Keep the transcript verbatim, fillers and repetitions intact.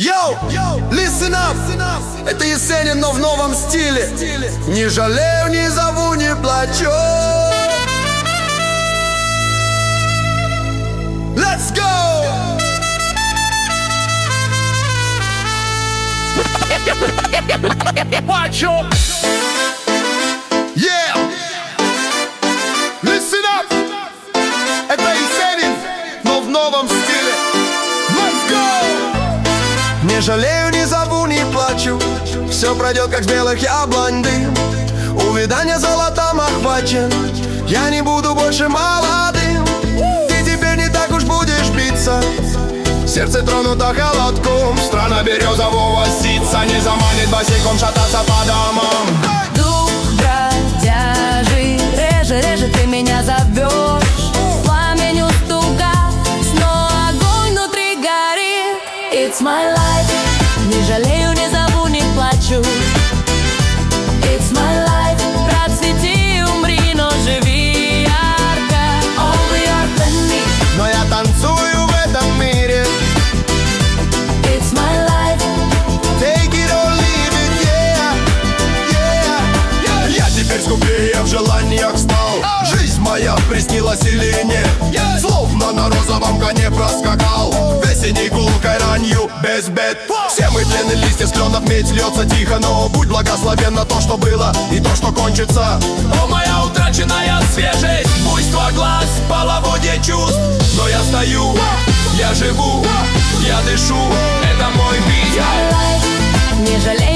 Йоу, listen up. Это Есенин, но в новом стиле. Не жалею, не зову, не плачу. Let's go! Yeah! Listen up. Это Есенин, но в новом стиле. Let's go! Не жалею, не зову, не плачу. Все пройдет, как с белых яблонь дым. Увядание золотом охвачен. Я не буду больше молодым. Ты теперь не так уж будешь биться. Сердце тронуто холодком. Страна березового ситца не заманит босиком шататься по домам. Дух бродяжий, реже, реже ты меня зовешь. Пламень устугас, но огонь внутри горит. It's my life. Не жалею, не зову, не плачу. It's my life. Процвети, умри, но живи ярко. Only earth and me. Но я танцую в этом мире. It's my life. Take it or leave it, yeah, yeah, yeah. Я теперь скупее в желаниях стал. Жизнь моя приснилась или нет. Словно на розовом коне проскакал. Весенней гулкой ранью без бед. Все мы длинные листья с кленов, медь льется тихо. Но будь благословенно то, что было, и то, что кончится. О, моя утраченная свежесть, буйство глаз, половодье чувств. Но я стою, я живу, я дышу, это мой бит. Не жалею.